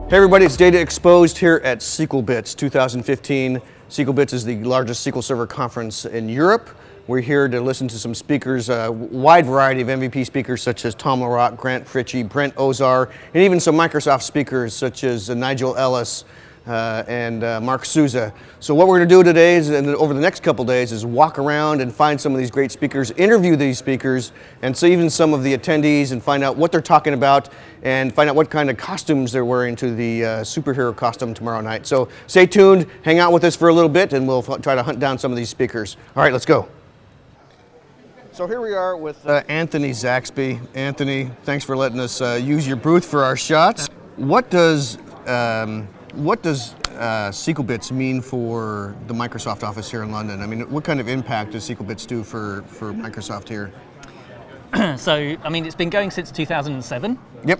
Hey everybody, it's Data Exposed here at SQLBits 2015. SQLBits is the largest SQL Server conference in Europe. We're here to listen to some speakers, a wide variety of MVP speakers such as Tom Larock, Grant Fritchie, Brent Ozar, and even some Microsoft speakers such as Nigel Ellis and Mark Souza. So what we're going to do today is, and over the next couple days, is walk around and find some of these great speakers, interview these speakers, and see even some of the attendees and find out what they're talking about and find out what kind of costumes they're wearing to the superhero costume tomorrow night. So stay tuned, hang out with us for a little bit, and we'll try to hunt down some of these speakers. All right, let's go. So here we are with Anthony Zaxby. Anthony, thanks for letting us use your booth for our shots. What does SQLBits mean for the Microsoft office here in London? I mean, what kind of impact does SQLBits do for Microsoft here? So, I mean, it's been going since 2007. Yep.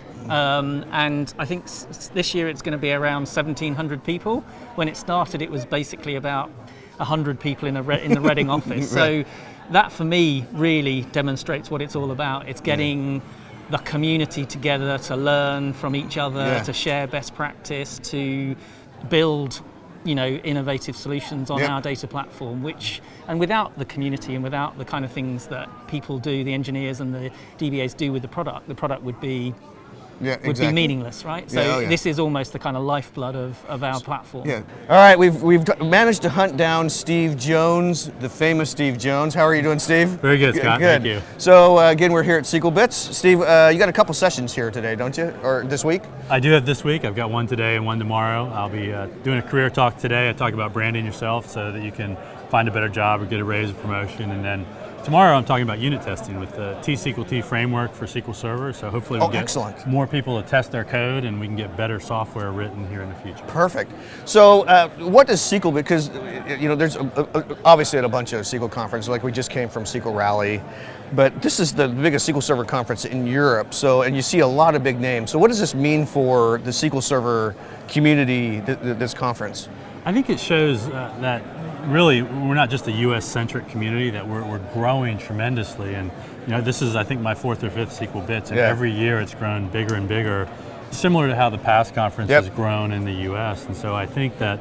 And I think this year it's going to be around 1,700 people. When it started, it was basically about 100 people in the Reading office. Right. So that, for me, really demonstrates what it's all about. It's getting the community together to learn from each other, to share best practice, to build, innovative solutions on our data platform, and without the community and without the kind of things that people do, the engineers and the DBAs do with the product would be be meaningless, right? So this is almost the kind of lifeblood of our platform. Yeah. All right, we've managed to hunt down Steve Jones, the famous Steve Jones. How are you doing, Steve? Very good, Scott. Good. Thank you. So again, we're here at SQLBits. Steve, you got a couple sessions here today, don't you? Or this week? I do have this week. I've got one today and one tomorrow. I'll be doing a career talk today. I talk about branding yourself so that you can find a better job or get a raise or promotion, and then tomorrow I'm talking about unit testing with the T-SQL-T framework for SQL Server, so hopefully we get more people to test their code and we can get better software written here in the future. Perfect. So what does SQL, because there's obviously at a bunch of SQL conferences, like we just came from SQL Rally, but this is the biggest SQL Server conference in Europe, and you see a lot of big names. So what does this mean for the SQL Server community, this conference? I think it shows that really we're not just a US-centric community, that we're growing tremendously, and this is, I think, my 4th or 5th SQLBits, and every year it's grown bigger and bigger, similar to how the past conference has grown in the US, and so I think that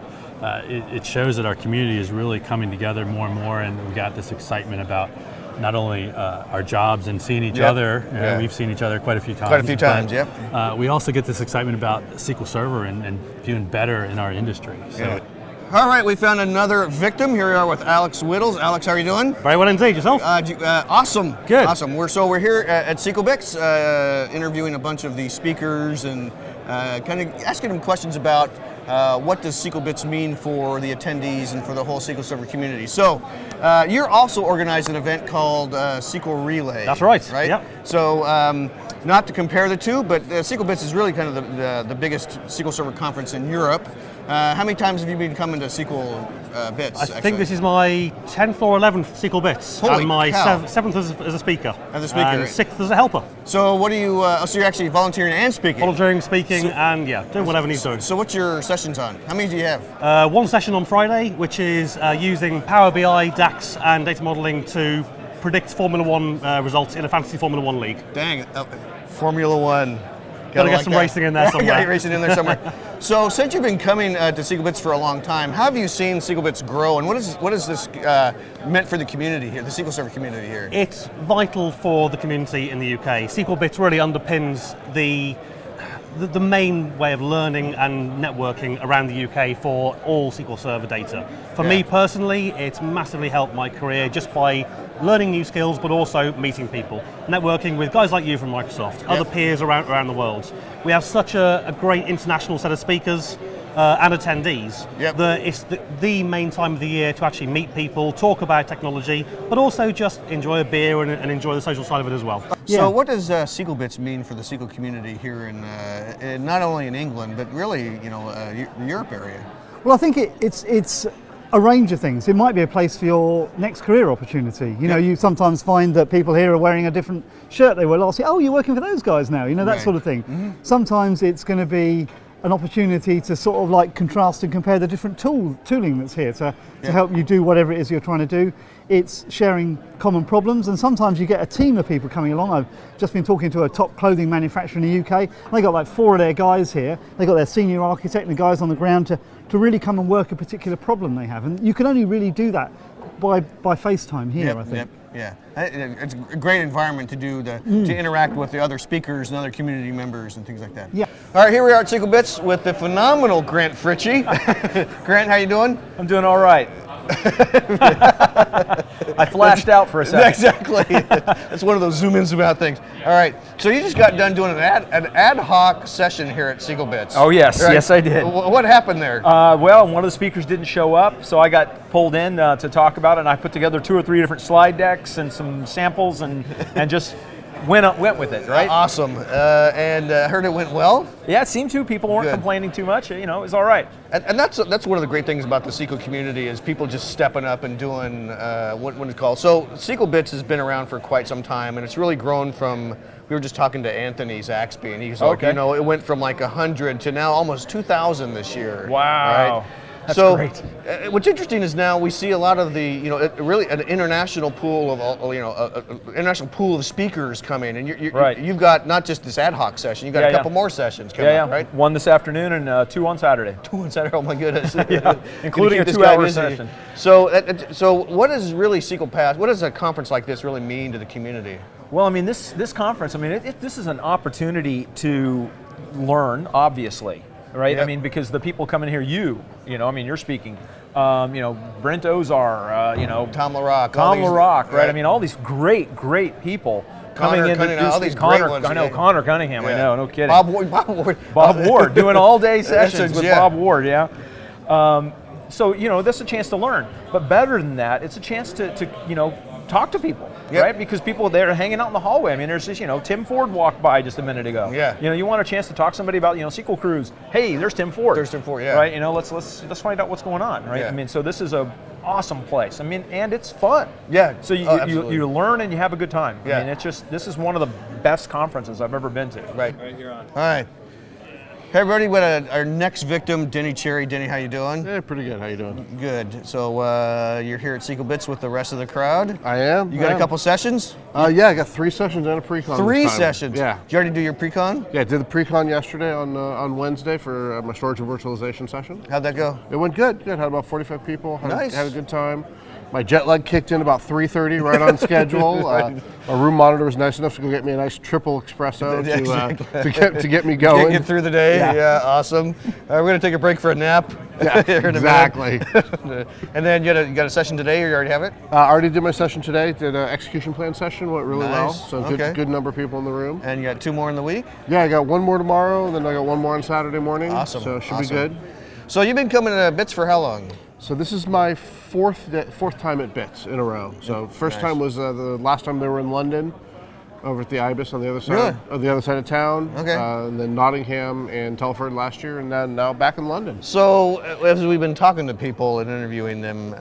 it shows that our community is really coming together more and more, and we've got this excitement about not only our jobs and seeing each other. We've seen each other quite a few times. We also get this excitement about SQL Server and doing better in our industry. So. All right, we found another victim. Here we are with Alex Whittles. Alex, how are you doing? Very well indeed. Yourself? Awesome. Good. Awesome. We're here at SQLBits, interviewing a bunch of the speakers and kind of asking them questions about what does SQLBits mean for the attendees and for the whole SQL Server community. So you're also organizing an event called SQL Relay. That's right. Right? Yep. So not to compare the two, but SQLBits is really kind of the biggest SQL Server conference in Europe. How many times have you been coming to SQL Bits? I think this is my 10th or 11th SQL Bits. Holy and my cow. 7th as a speaker. As a speaker. And 6th as a helper. So what do you, so you're actually volunteering and speaking? Volunteering, speaking, and doing whatever needs doing. So what's your sessions on? How many do you have? One session on Friday, which is using Power BI, DAX, and data modeling to predict Formula One results in a fantasy Formula One league. Dang, Formula One. Gotta get some racing in there somewhere. Gotta get racing in there somewhere. So since you've been coming to SQLBits for a long time, how have you seen SQLBits grow, and what is this meant for the community here, the SQL Server community here? It's vital for the community in the UK. SQLBits really underpins the main way of learning and networking around the UK for all SQL Server data. For me personally, it's massively helped my career just by learning new skills, but also meeting people, networking with guys like you from Microsoft, other peers around the world. We have such a great international set of speakers and attendees that it's the main time of the year to actually meet people, talk about technology, but also just enjoy a beer and enjoy the social side of it as well. So what does SQLBits mean for the SQL community here in not only in England, but really, the Europe area? Well, I think it's a range of things. It might be a place for your next career opportunity. You sometimes find that people here are wearing a different shirt they were last year. Oh, you're working for those guys now, that sort of thing. Mm-hmm. Sometimes it's going to be an opportunity to sort of like contrast and compare the different tooling that's here to help you do whatever it is you're trying to do. it's sharing common problems, and sometimes you get a team of people coming along. I've just been talking to a top clothing manufacturer in the UK. They got like 4 of their guys here. They got their senior architect and the guys on the ground to really come and work a particular problem they have. And you can only really do that by FaceTime here, I think. Yeah, it's a great environment to do to interact with the other speakers and other community members and things like that. Yeah. All right, here we are at Sequel Bits with the phenomenal Grant Fritchie. Grant, how you doing? I'm doing all right. I flashed out for a second. Exactly. That's one of those zoom in, zoom out things. All right. So you just got done doing an ad hoc session here at Sequel Bits. Oh yes, right? yes I did. What happened there? Well, one of the speakers didn't show up, so I got pulled in to talk about it, and I put together 2 or 3 different slide decks and some samples, and just went with it. Right. Awesome. And heard it went well. Yeah, it seemed to. People weren't complaining too much. You know, it was all right. And that's one of the great things about the Sequel community is people just stepping up and doing what it's called. So Sequel Bits has been around for quite some time, and it's really grown from. We were just talking to Anthony Zaxby, and he's like, you know, it went from like 100 to now almost 2,000 this year. Wow. Right? That's great. What's interesting is now we see a lot of the, really an international pool of, international pool of speakers coming, and you've got not just this ad hoc session, you've got a couple more sessions coming up, right? 1 this afternoon and 2 on Saturday. 2 on Saturday, oh my goodness. Including a 2-hour session. So what is really Sequel Pass, what does a conference like this really mean to the community? Well, I mean, this conference, I mean, this is an opportunity to learn, obviously. Right, I mean, because the people coming here, I mean, you're speaking, Brent Ozar, Tom LaRock, right? I mean, all these great people coming in to do Connor, I know Connor Cunningham, I know, no kidding. Bob Ward, doing all day sessions with Bob Ward, So this is a chance to learn, but better than that, it's a chance to talk to people. Right, because people there are hanging out in the hallway. I mean, there's this, Tim Ford walked by just a minute ago. Yeah. You want a chance to talk to somebody about, Sequel Cruise. Hey, there's Tim Ford. There's Tim Ford, yeah. Right, let's find out what's going on, right? Yeah. I mean, so this is a awesome place. I mean, and it's fun. Yeah. So you learn and you have a good time. Yeah. I mean, this is one of the best conferences I've ever been to. Right. All right, you're on. All right. Hey everybody, we got our next victim, Denny Cherry. Denny, how you doing? Yeah, pretty good. How you doing? Good. So you're here at Sequel Bits with the rest of the crowd. I am. You got a couple sessions? Yeah, I got 3 sessions and a pre-con. 3 sessions? Yeah. Did you already do your pre-con? Yeah, I did the pre-con yesterday on Wednesday for my storage and virtualization session. How'd that go? It went good. Had about 45 people. Nice. Had a good time. My jet lag kicked in about 3:30, right on schedule. My room monitor was nice enough to go get me a nice triple espresso to get me going. Get through the day. Yeah, awesome. We're going to take a break for a nap. Yeah, exactly. And then you got a session today, or you already have it? I already did my session today. Did an execution plan session. Went really well. So good number of people in the room. And you got 2 more in the week? Yeah, I got 1 more tomorrow, and then I got 1 more on Saturday morning. Awesome. So it should be good. So you've been coming to Bits for how long? So this is my fourth time at Bits in a row. So first time was the last time they were in London, over at the Ibis on the other side, of town. Okay. And then Nottingham and Telford last year, and then now back in London. So as we've been talking to people and interviewing them,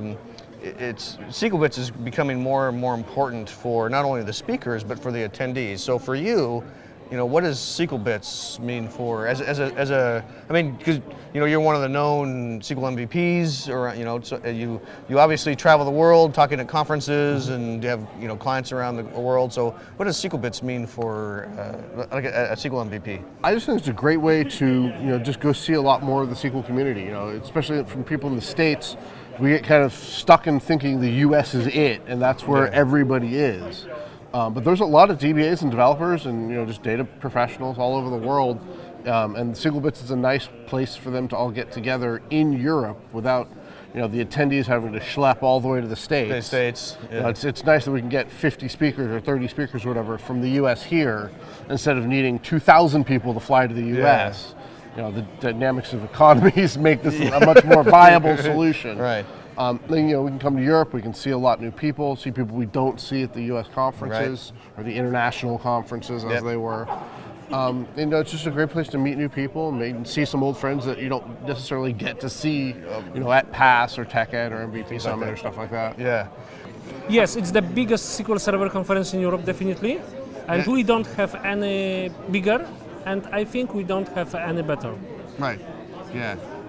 Sequel Bits is becoming more and more important for not only the speakers but for the attendees. So for you, what does Sequel Bits mean for because you're one of the known Sequel MVPs, or so you obviously travel the world talking at conferences and you have clients around the world. So what does Sequel Bits mean for a Sequel MVP? I just think it's a great way to just go see a lot more of the Sequel community. Especially from people in the States, we get kind of stuck in thinking the U.S. is it, and that's where everybody is. But there's a lot of DBAs and developers and just data professionals all over the world, and Sequel Bits is a nice place for them to all get together in Europe without the attendees having to schlep all the way to the States. It's nice that we can get 50 speakers or 30 speakers or whatever from the U.S. here instead of needing 2,000 people to fly to the U.S. The dynamics of economies make this a much more viable solution. Right. Then we can come to Europe. We can see a lot of new people. See people we don't see at the U.S. conferences or the international conferences as they were. It's just a great place to meet new people and see some old friends that you don't necessarily get to see, at PASS or TechEd or MVP Summit or stuff like that. Yeah. Yes, it's the biggest SQL Server conference in Europe, definitely, and we don't have any bigger, and I think we don't have any better. Right. Yeah.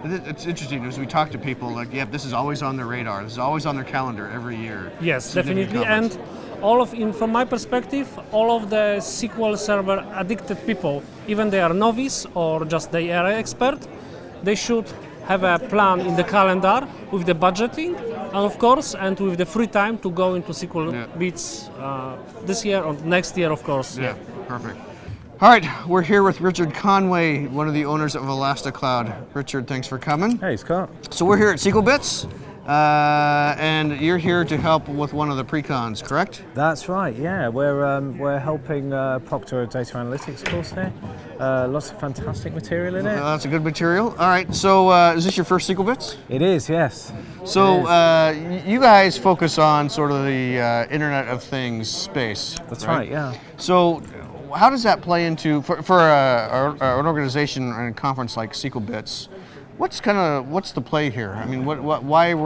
It's interesting as we talk to people. Like, yeah, this is always on their radar. This is always on their calendar every year. Yes, definitely. And all of, from my perspective, all of the SQL Server addicted people, even they are novice or just they are expert, they should have a plan in the calendar with the budgeting, and of course, and with the free time to go into SQL Bits this year or next year, of course. Yeah, perfect. All right, we're here with Richard Conway, one of the owners of ElastiCloud. Richard, thanks for coming. Hey, Scott. So we're here at SQL Bits, and you're here to help with one of the pre-cons, correct? That's right. Yeah, we're helping proctor a data analytics course here. Lots of fantastic material in it. That's a good material. All right. So is this your first SQL Bits? It is. Yes. So you guys focus on sort of the Internet of Things space. That's right. Yeah. So how does that play into for an organization and a conference like SQL Bits? What's the play here? I mean, why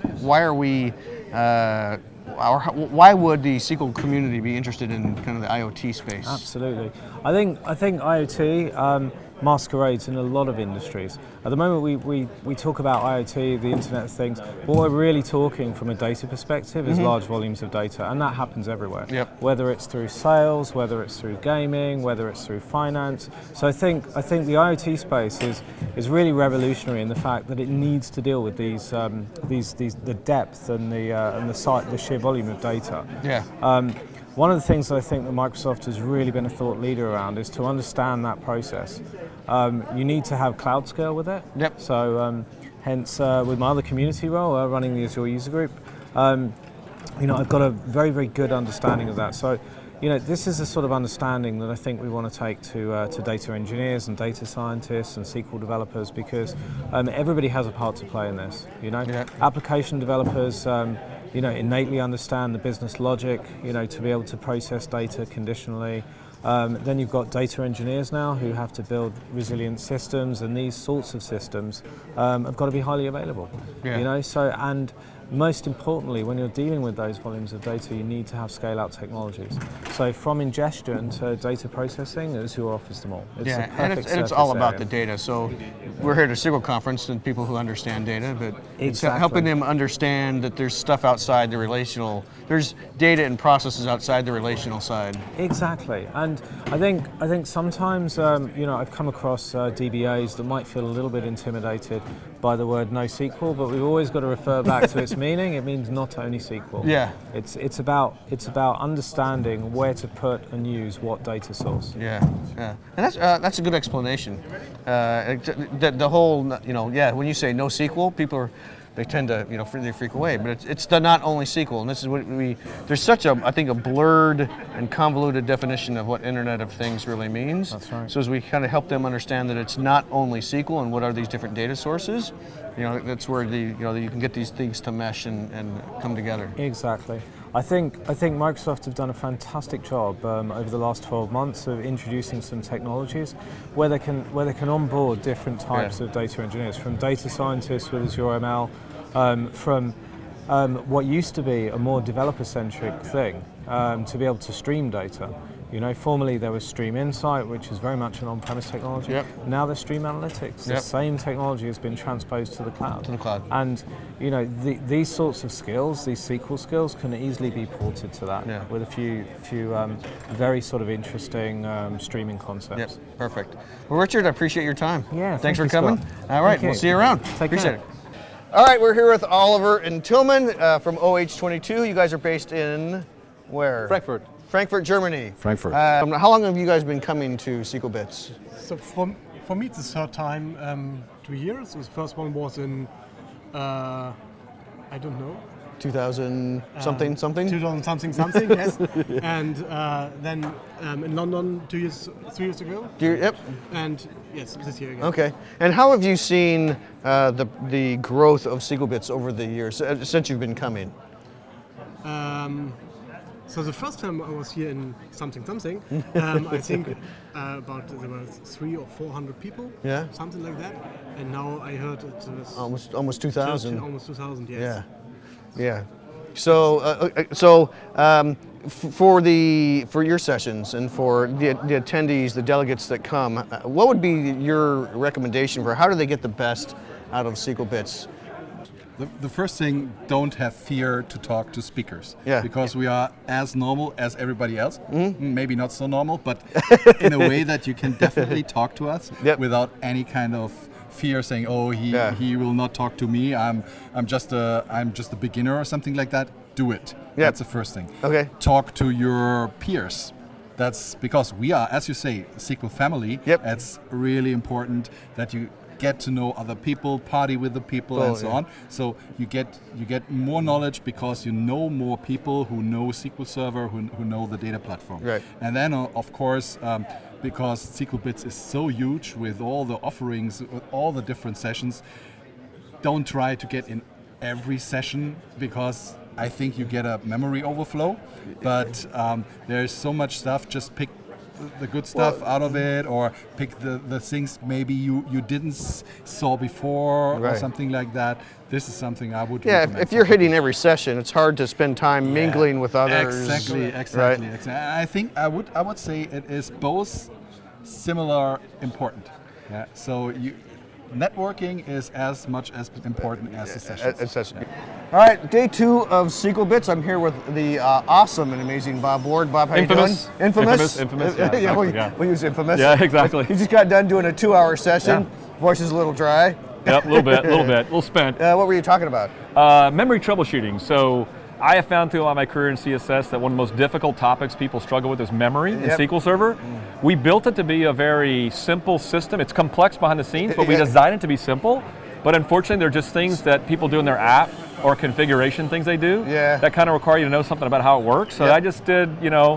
would the SQL community be interested in kind of the IoT space? Absolutely. I think IoT masquerades in a lot of industries. At the moment we talk about IoT, the Internet of Things. What we're really talking from a data perspective is large volumes of data, and that happens everywhere. Yep. Whether it's through sales, whether it's through gaming, whether it's through finance. So I think the IoT space is really revolutionary in the fact that it needs to deal with these the depth and the sheer volume of data. Yeah. One of the things that I think that Microsoft has really been a thought leader around is to understand that process. You need to have cloud scale with it. Yep. So hence with my other community role, running the Azure user group, I've got a very, very good understanding of that. So this is the sort of understanding that I think we want to take to data engineers and data scientists and SQL developers, because everybody has a part to play in this. Yeah. Application developers innately understand the business logic, to be able to process data conditionally. Then you've got data engineers now who have to build resilient systems, and these sorts of systems have got to be highly available. Yeah. And most importantly, when you're dealing with those volumes of data, you need to have scale-out technologies. So from ingestion to data processing, Azure offers them all. And it's all about the data. So we're here at a SQL conference and people who understand data, but it's helping them understand that there's stuff outside the relational. There's data and processes outside the relational side. Exactly. And I think sometimes I've come across DBAs that might feel a little bit intimidated by the word NoSQL, but we've always got to refer back to its meaning. It means not only SQL. Yeah. It's about understanding where to put and use what data source. Yeah. And that's a good explanation. The whole when you say NoSQL, people they tend to they freak away. But it's the not only SQL, and this is what there's such a blurred and convoluted definition of what Internet of Things really means. That's right. So as we kind of help them understand that it's not only SQL and what are these different data sources, that's where you can get these things to mesh and come together. Exactly. I think Microsoft have done a fantastic job over the last 12 months of introducing some technologies where they can onboard different types of data engineers, from data scientists with Azure ML, from what used to be a more developer-centric thing, to be able to stream data. Formerly there was Stream Insight, which is very much an on-premise technology. Yep. Now there's Stream Analytics. The same technology has been transposed to the cloud. And these sorts of skills, these SQL skills, can easily be ported to that with a few very sort of interesting streaming concepts. Yep. Perfect. Well, Richard, I appreciate your time. Yeah. Thanks for coming. Scott. All right, we'll see you around. Appreciate it. All right, we're here with Oliver and Tillman from OH22. You guys are based in where? Frankfurt, Germany. Frankfurt. How long have you guys been coming to SQL Bits? So for me, it's the third time, 2 years. So the first one was in, I don't know. 2000 something. 2000 something, yes. And then in London 3 years ago. Yep. And yes, this year again. Okay. And how have you seen the growth of SQL Bits over the years since you've been coming? So the first time I was here in something, I think there were 300 or 400 people, something like that. And now I heard it was almost 2,000. Almost 2,000, yes. Yeah. So for your sessions and for the attendees, the delegates that come, what would be your recommendation for how do they get the best out of SQLBits? The first thing, don't have fear to talk to speakers. Because we are as normal as everybody else. Maybe not so normal, but in a way that you can definitely talk to us without any kind of fear saying, oh, he will not talk to me. I'm just a beginner or something like that. Do it. That's the first thing. Okay. Talk to your peers. That's because we are, as you say, a SQL family. It's really important that you get to know other people, party with the people, and so on. So you get more knowledge because you know more people who know SQL Server, who know the data platform. Right. And then, of course, because SQLBits is so huge with all the offerings, with all the different sessions, don't try to get in every session because I think you get a memory overflow. But there's so much stuff. Just pick the good stuff out of it, or pick the things maybe you didn't saw before, or something like that. This is something I would recommend. If you're hitting every session, it's hard to spend time mingling with others. Exactly. Exactly. I think I would say it is both similar important. So networking is as much as important as the sessions. All right, day 2 of SQLBits. I'm here with the awesome and amazing Bob Ward. Bob, how you doing? Infamous. We use Infamous. Yeah, exactly. You just got done doing a 2-hour session. Voice is a little dry. Yep, a little spent. What were you talking about? Memory troubleshooting. So I have found throughout my career in CSS that one of the most difficult topics people struggle with is memory in SQL Server. We built it to be a very simple system. It's complex behind the scenes, but we designed it to be simple. But unfortunately, they're just things that people do in their app or configuration things they do that kind of require you to know something about how it works. So I just did,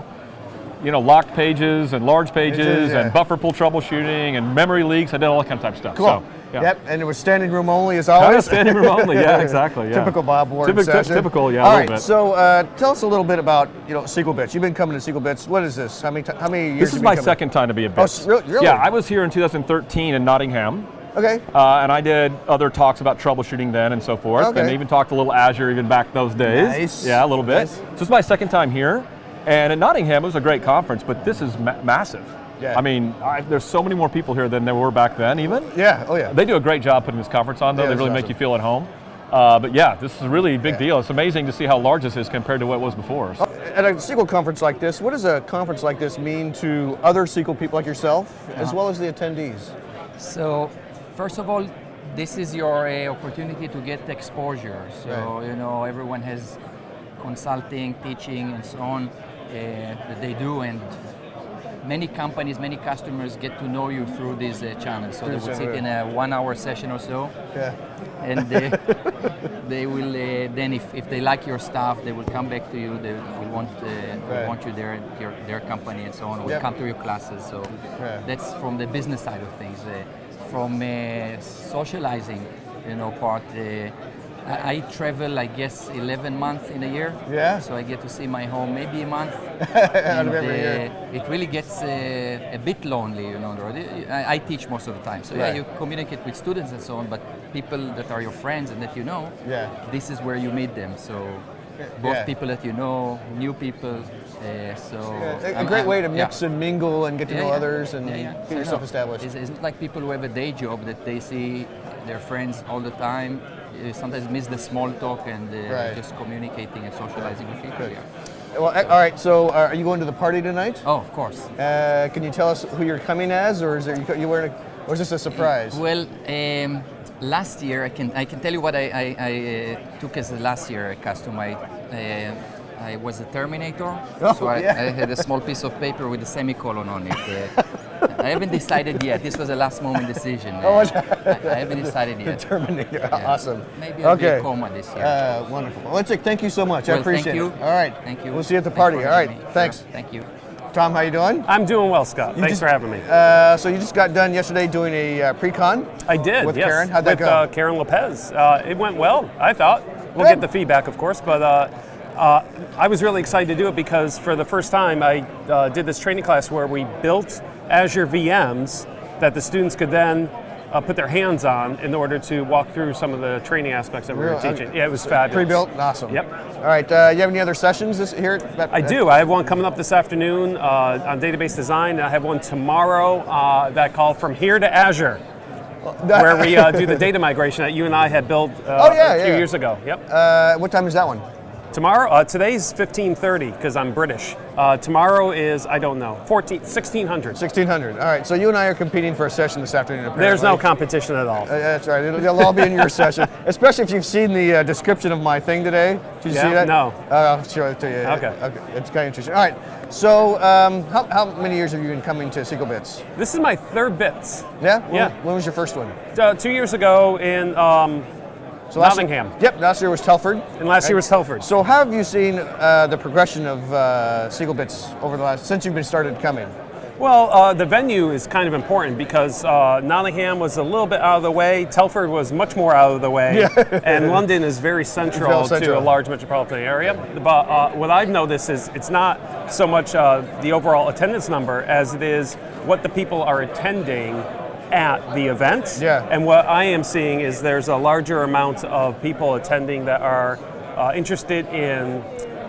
locked pages and large pages and buffer pool troubleshooting and memory leaks. I did all that kind of type stuff. Cool. So, and it was standing room only as always. Standing room only, exactly. Typical Bob Ward session. Typical, all a right, little bit. So tell us a little bit about SQLBits. You've been coming to SQLBits. What is this? How many years? This is my second time to be at Bits. Oh, really? Yeah, I was here in 2013 in Nottingham. Okay. And I did other talks about troubleshooting then and so forth, and even talked a little Azure even back those days. Nice. Yeah, a little bit. Nice. So this is my second time here, and in Nottingham it was a great conference, but this is massive. Yeah. I mean, there's so many more people here than there were back then even. Yeah, oh yeah. They do a great job putting this conference on though, they really make you feel at home. But yeah, this is a really big deal. It's amazing to see how large this is compared to what it was before. At a SQL conference like this, what does a conference like this mean to other SQL people like yourself, as well as the attendees? So, first of all, this is your opportunity to get exposure. So, everyone has consulting, teaching, and so on that they do, and many companies, many customers get to know you through these channels. So they would sit in a 1-hour session or so, and they will then, if they like your stuff, they will come back to you. They will want you there at their company and so on. Will come to your classes. So that's from the business side of things. From socializing, part. I travel, I guess, 11 months in a year. Yeah. So I get to see my home maybe a month. Out of every year. It really gets a bit lonely, I teach most of the time. So you communicate with students and so on, but people that are your friends and that you know, this is where you meet them. So both people that you know, new people. A great way to mix and mingle and get to know others and get yourself established. It's not like people who have a day job that they see their friends all the time. Sometimes miss the small talk and just communicating and socializing with people. Well, all right. So, are you going to the party tonight? Oh, of course. Can you tell us who you're coming as, or is you wearing, or is this a surprise? Well, last year I can tell you what I took as a last year costume. I was a Terminator, so I had a small piece of paper with a semicolon on it. I haven't decided yet. This was a last moment decision. I haven't decided yet. The Terminator, awesome. Maybe I'll be a coma this year. Wonderful. Well, thank you so much. I appreciate it. All right. Thank you. We'll see you at the party. All right. Thanks. Thank you. Tom, how you doing? I'm doing well, Scott. Thanks for having me. So you just got done yesterday doing a pre-con? I did, with yes. Karen. How'd that go? With Karen Lopez. It went well, I thought. We'll get the feedback, of course, but I was really excited to do it because for the first time I did this training class where we built Azure VMs that the students could then put their hands on in order to walk through some of the training aspects that we were teaching. Yeah, it was fabulous. Pre-built? Awesome. Yep. All right, you have any other sessions here? I do. I have one coming up this afternoon on database design. I have one tomorrow that call From Here to Azure. where we do the data migration that you and I had built a few years ago. Yep. What time is that one? Tomorrow, today's 15:30 because I'm British. Tomorrow is, I don't know, 1600. 1600. All right, so you and I are competing for a session this afternoon, apparently. There's no competition at all. That's right. It'll all be in your session, especially if you've seen the description of my thing today. Did you see that? No. I'll show it to you. Okay. It's kind of interesting. All right, so how many years have you been coming to SQLBits? This is my third BITS. Yeah? Yeah. When was your first one? 2 years ago in Nottingham. Last year was Telford. And last year was Telford. So how have you seen the progression of SQLBits over since you've been started coming? Well, the venue is kind of important because Nottingham was a little bit out of the way. Telford was much more out of the way. And London is very central to a large metropolitan area. But what I've noticed is it's not so much the overall attendance number as it is what the people are attending at the event. Yeah. And what I am seeing is there's a larger amount of people attending that are interested in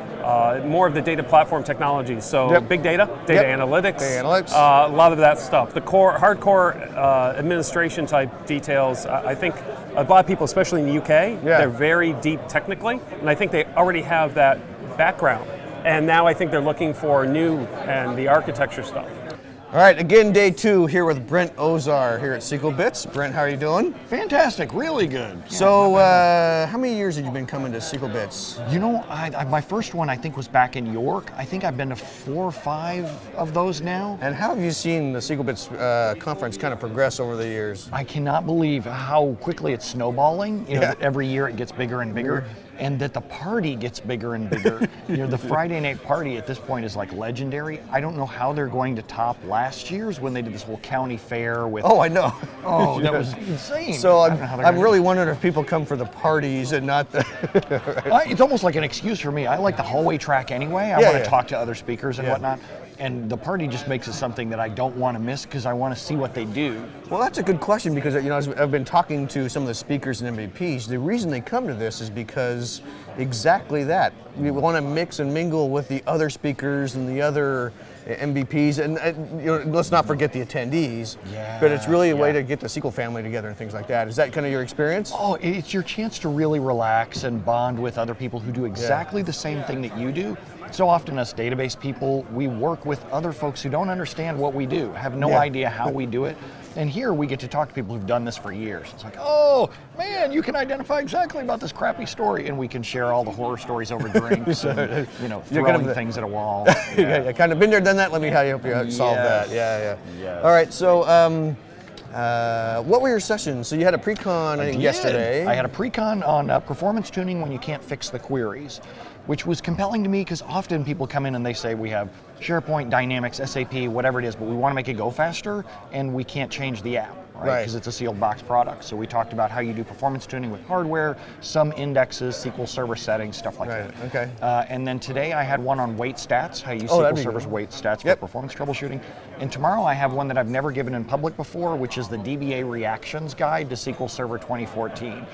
more of the data platform technologies. So big data, data analytics, a lot of that stuff. The hardcore administration type details, I think a lot of people, especially in the UK, they're very deep technically, and I think they already have that background. And now I think they're looking for new and the architecture stuff. All right, again, day 2 here with Brent Ozar here at SQLBits. Brent, how are you doing? Fantastic, really good. Yeah, so, how many years have you been coming to SQLBits? You know, my first one I think was back in York. I think I've been to 4 or 5 of those now. And how have you seen the SQLBits conference kind of progress over the years? I cannot believe how quickly it's snowballing. You know, that every year it gets bigger and bigger. And that the party gets bigger and bigger. You know, the Friday night party at this point is like legendary. I don't know how they're going to top last year's when they did this whole county fair with. Oh, I know. Oh, that was insane. So I'm really wondering if people come for the parties and not the. It's almost like an excuse for me. I like the hallway track anyway. I want to talk to other speakers and whatnot. And the party just makes it something that I don't want to miss because I want to see what they do. Well, that's a good question because as I've been talking to some of the speakers and MVPs. The reason they come to this is because exactly that. We want to mix and mingle with the other speakers and the other MVPs, and let's not forget the attendees. But it's really a way to get the SQL family together and things like that. Is that kind of your experience? Oh, it's your chance to really relax and bond with other people who do exactly the same thing that you do. So often us database people, we work with other folks who don't understand what we do, have no idea how we do it. And here we get to talk to people who've done this for years. It's like, oh, man, you can identify exactly about this crappy story. And we can share all the horror stories over drinks and, throwing things at a wall. Yeah, kind of been there, done that. Let me help you solve that. Yeah. All right, so what were your sessions? So you had a pre-con, I think, yesterday. I had a pre-con on performance tuning when you can't fix the queries, which was compelling to me because often people come in and they say we have SharePoint, Dynamics, SAP, whatever it is, but we want to make it go faster and we can't change the app, right? Because it's a sealed box product. So we talked about how you do performance tuning with hardware, some indexes, SQL Server settings, stuff like that. Okay. And then today I had one on weight stats, how you use SQL Server's weight stats for performance troubleshooting. And tomorrow I have one that I've never given in public before, which is the DBA Reactions Guide to SQL Server 2014.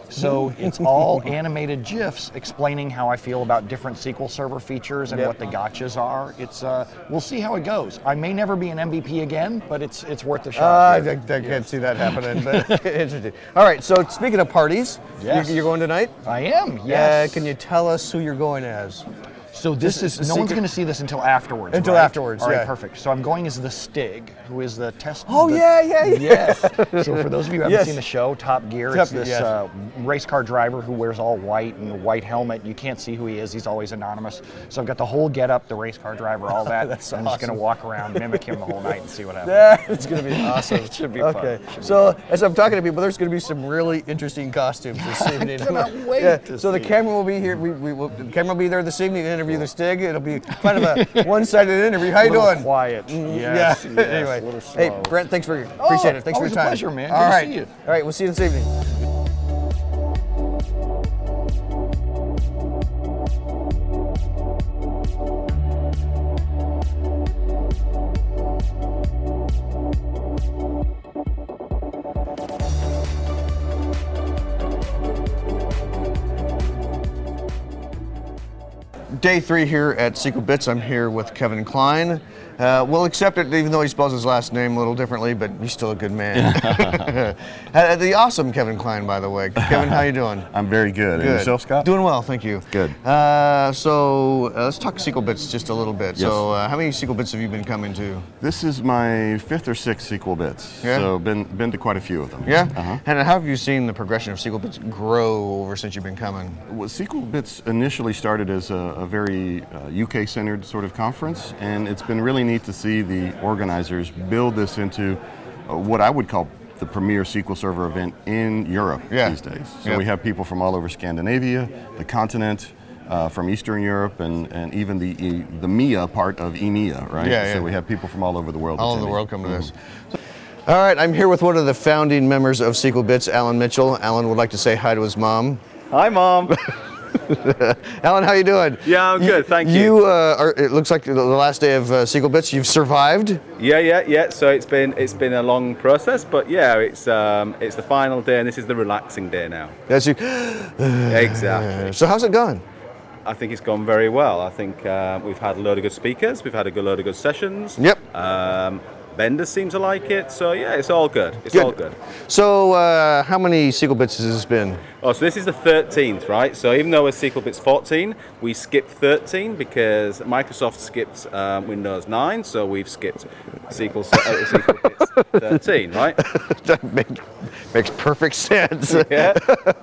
So it's all animated GIFs explaining how I feel about different SQL Server features and what the gotchas are. It's we'll see how it goes. I may never be an MVP again, but it's worth a shot. I can't see that happening, but interesting. All right, so speaking of parties, you're going tonight? I am, yes. Can you tell us who you're going as? So this is no one's going to see this until afterwards. Until afterwards, All right, perfect. So I'm going as the Stig, who is the test. Oh, Yes. So for those of you who haven't seen the show, Top Gear, it's this race car driver who wears all white and a white helmet. You can't see who he is. He's always anonymous. So I've got the whole get-up, the race car driver, all that. That's I'm just going to walk around, mimic him the whole night and see what happens. Yeah, it's going to be awesome. It should be fun. Okay. So as I'm talking to people, there's going to be some really interesting costumes this evening. I cannot wait to So the camera will be here. The camera will be there this evening to interview the Stig. It'll be kind of a one-sided interview. How you doing? Quiet. Yes. Anyway, hey Brent, thanks for appreciate it. Thanks for your time. Pleasure, man. All right. Good to see you. All right, we'll see you this evening. Day 3 here at SQLBits. I'm here with Kevin Klein. We'll accept it, even though he spells his last name a little differently, but he's still a good man. The awesome Kevin Klein, by the way. Kevin, how you doing? I'm very good. And yourself, Scott? Doing well, thank you. Good. So let's talk SQLBits just a little bit. Yes. So how many SQLBits have you been coming to? This is my 5th or 6th SQLBits. Yeah? So been to quite a few of them. Yeah? Uh-huh. And how have you seen the progression of SQLBits grow over since you've been coming? Well, SQLBits initially started as a very UK-centered sort of conference, and it's been really neat to see the organizers build this into what I would call the premier SQL Server event in Europe these days. So we have people from all over Scandinavia, the continent, from Eastern Europe, and even the MEA part of EMEA, right? Yeah, so we have people from all over the world. All over the world come to this. All right, I'm here with one of the founding members of SQLBits, Alan Mitchell. Alan would like to say hi to his mom. Hi, Mom. Alan, how you doing? Yeah, I'm good, thank you. It looks like the last day of SQLBits, you've survived? Yeah. So it's been a long process, but yeah, it's the final day, and this is the relaxing day now. Yes, you. Exactly. So how's it gone? I think it's gone very well. I think we've had a load of good speakers. We've had a load of good sessions. Yep. Vendors seem to like it, so yeah, it's all good. It's all good. So how many SQLBits has this been? Oh, so this is the 13th, right? So even though we're SQLBits 14, we skipped 13 because Microsoft skipped Windows 9, so we've skipped SQLBits 13, right? That makes perfect sense. Yeah.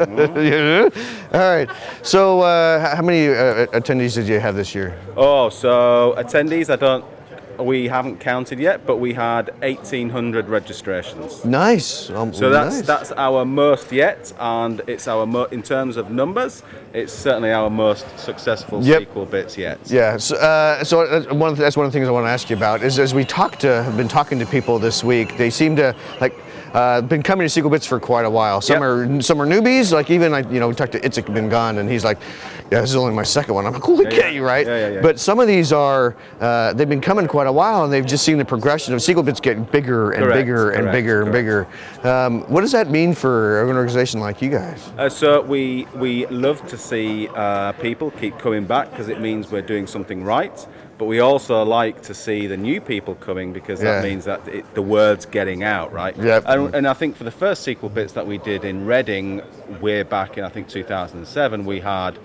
All right. So how many attendees did you have this year? Oh, so attendees, we haven't counted yet, but we had 1,800 registrations. Nice. So that's our most yet, and it's in terms of numbers, it's certainly our most successful SQLBits yet. Yeah. So that's one of the things I want to ask you about. Is as have been talking to people this week, they seem to been coming to SQLBits for quite a while. Some are newbies. Like even we talked to Itzik Ben Ghan, and he's like, "Yeah, this is only my second one." I'm like, "Holy cow, right?" Yeah. But some of these are they've been coming quite a while, and they've just seen the progression of SQLBits getting bigger and bigger and bigger and bigger. What does that mean for an organization like you guys? So we love to see people keep coming back because it means we're doing something right. But we also like to see the new people coming because that means that the word's getting out, right? Yep. And I think for the first SQLBits that we did in Reading way back in, I think, 2007, we had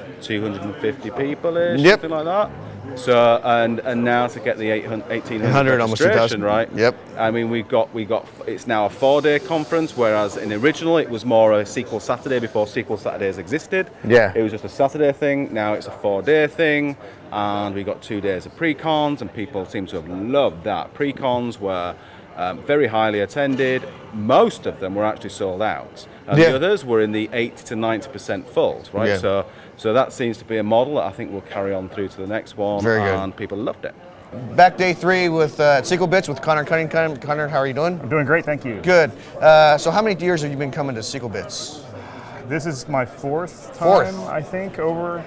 250 people-ish, something like that. So and now to get the 1,800 almost 2,000, right? Yep. I mean, we got. It's now a 4-day conference, whereas in original it was more a SQL Saturday before SQL Saturdays existed. Yeah. It was just a Saturday thing. Now it's a 4-day thing, and we got 2 days of pre-cons, and people seem to have loved that. Pre-cons were very highly attended. Most of them were actually sold out. And the others were in the 80 to 90% fulls, right? Yeah. So that seems to be a model that I think will carry on through to the next one. Very good. And people loved it. Back day 3 with SQLBits with Connor Cunningham. Connor, how are you doing? I'm doing great, thank you. Good. So how many years have you been coming to SQLBits? This is my 4th time, I think, over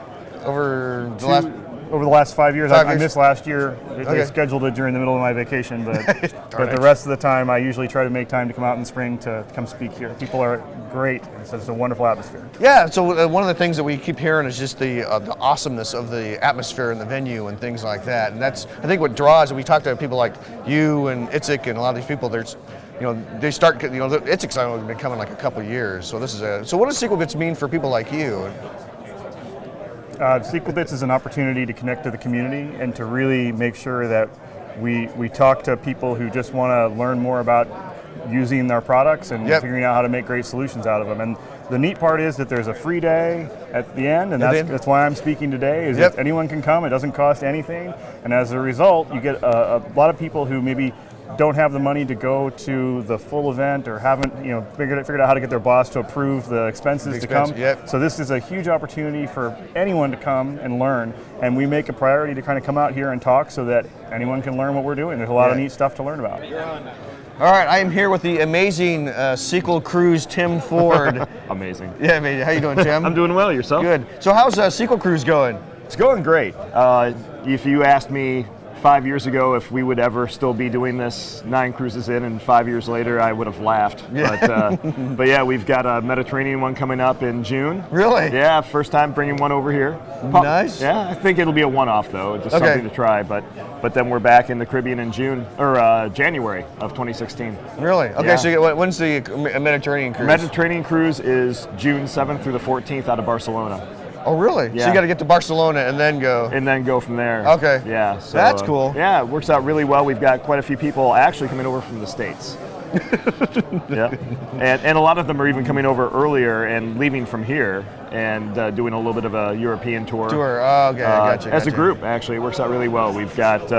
the last 5 years. I missed last year. They scheduled it during the middle of my vacation, but the rest of the time I usually try to make time to come out in the spring to come speak here. People are great. It's a wonderful atmosphere. Yeah, so one of the things that we keep hearing is just the awesomeness of the atmosphere in the venue and things like that. And that's, I think, what draws, and we talk to people like you and Itzik and a lot of these people, they start, Itzik's only been coming like a couple of years. So so what does SQLBits mean for people like you? SQLBits is an opportunity to connect to the community and to really make sure that we talk to people who just want to learn more about using our products and figuring out how to make great solutions out of them. And the neat part is that there's a free day at the end, and that's why I'm speaking today, is that anyone can come. It doesn't cost anything. And as a result, you get a lot of people who maybe don't have the money to go to the full event or haven't figured out how to get their boss to approve the expenses to come. So this is a huge opportunity for anyone to come and learn, and we make a priority to kind of come out here and talk so that anyone can learn what we're doing. There's a lot of neat stuff to learn about. All right, I am here with the amazing SQL Cruise Tim Ford. Amazing. Yeah, amazing. How you doing, Tim? I'm doing well. Yourself? Good. So how's SQL Cruise going? It's going great. If you asked me 5 years ago, if we would ever still be doing this 9 cruises in and 5 years later, I would have laughed. Yeah. But yeah, we've got a Mediterranean one coming up in June. Really? Yeah, first time bringing one over here. Nice. Yeah, I think it'll be a one-off though, just something to try. But then we're back in the Caribbean in January of 2016. Really? Okay, Yeah. so when's the Mediterranean cruise? Mediterranean cruise is June 7th through the 14th out of Barcelona. Oh, really? Yeah. So you got to get to Barcelona and then go. And then go from there. Okay. Yeah. So, that's cool. Yeah, it works out really well. We've got quite a few people actually coming over from the States. Yeah. And a lot of them are even coming over earlier and leaving from here and doing a little bit of a European tour. Oh, okay, I gotcha. As a group, actually, it works out really well. We've got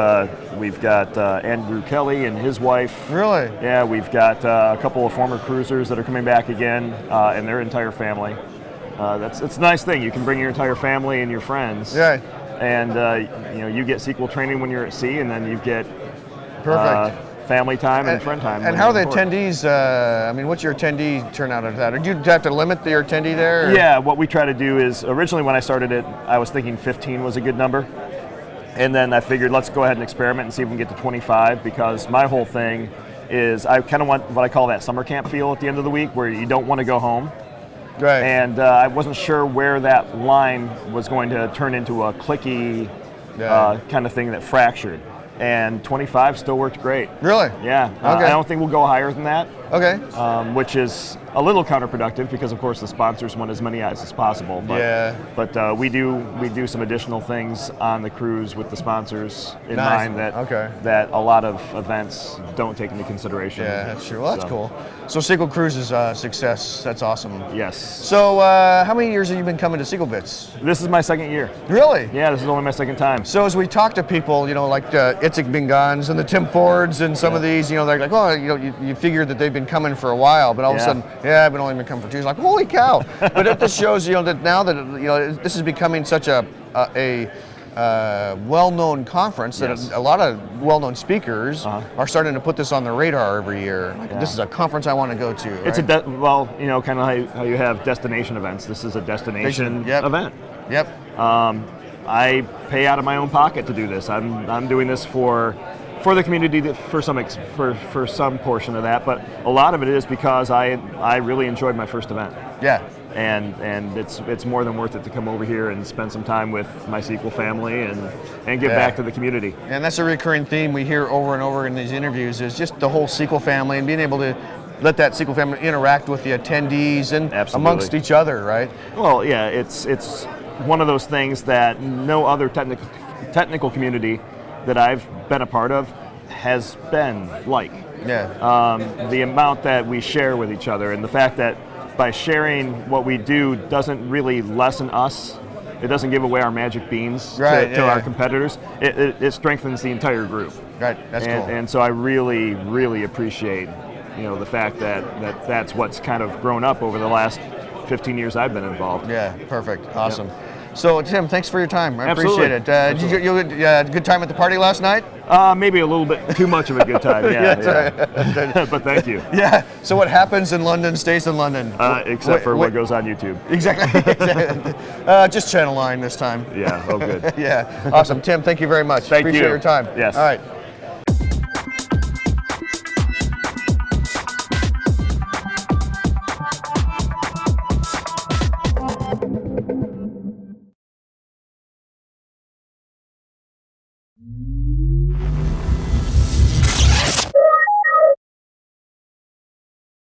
Andrew Kelly and his wife. Really? Yeah, we've got a couple of former cruisers that are coming back again, and their entire family. It's a nice thing. You can bring your entire family and your friends. Yeah. And you get sequel training when you're at sea, and then you get perfect family time and friend time. And how are the attendees? What's your attendee turnout of that? Or do you have to limit your attendee there? Or? Yeah. What we try to do is originally when I started it, I was thinking 15 was a good number, and then I figured let's go ahead and experiment and see if we can get to 25 because my whole thing is I kind of want what I call that summer camp feel at the end of the week where you don't want to go home. Right. And I wasn't sure where that line was going to turn into a clicky kind of thing that fractured. And 25 still worked great. Really? Yeah. Okay. I don't think we'll go higher than that. Okay. Which is a little counterproductive because, of course, the sponsors want as many eyes as possible. But, But we do some additional things on the cruise with the sponsors in mind that a lot of events don't take into consideration. Yeah, that's true. Well, that's cool. So Sequel Cruise is a success. That's awesome. Yes. So how many years have you been coming to Sequel Bits? This is my second year. Really? Yeah, this is only my second time. So as we talk to people, like Itzhak Bingans and the Tim Fords and some of these, they're like, oh, you figure that they've been coming for a while, but all of a sudden, I've only been coming for 2 years. Like, holy cow! But it just shows, that now that this is becoming such a well-known conference that a lot of well-known speakers are starting to put this on the radar every year. Like, this is a conference I want to go to. Right? It's kind of how you have destination events. This is a destination event. Yep. I pay out of my own pocket to do this. I'm doing this for the community for some portion of that, but a lot of it is because I really enjoyed my first event. Yeah. And it's more than worth it to come over here and spend some time with my Sequel family and give back to the community. And that's a recurring theme we hear over and over in these interviews is just the whole Sequel family and being able to let that Sequel family interact with the attendees and amongst each other, right? Well, yeah, it's one of those things that no other technical community that I've been a part of has been like. Yeah. The amount that we share with each other and the fact that by sharing what we do doesn't really lessen us. It doesn't give away our magic beans to our competitors. It strengthens the entire group. Right, that's cool. And so I really, really appreciate the fact that that's what's kind of grown up over the last 15 years I've been involved. Yeah, perfect. Awesome. Yep. So, Tim, thanks for your time. I Absolutely. appreciate it. Did you had a good time at the party last night? Maybe a little bit too much of a good time, yeah. But thank you. Yeah. So what happens in London stays in London. Except for what goes on YouTube. Exactly. Just Channel 9 this time. Yeah, oh good. Yeah, awesome. Tim, thank you very much. Thank you. Appreciate your time. Yes. All right.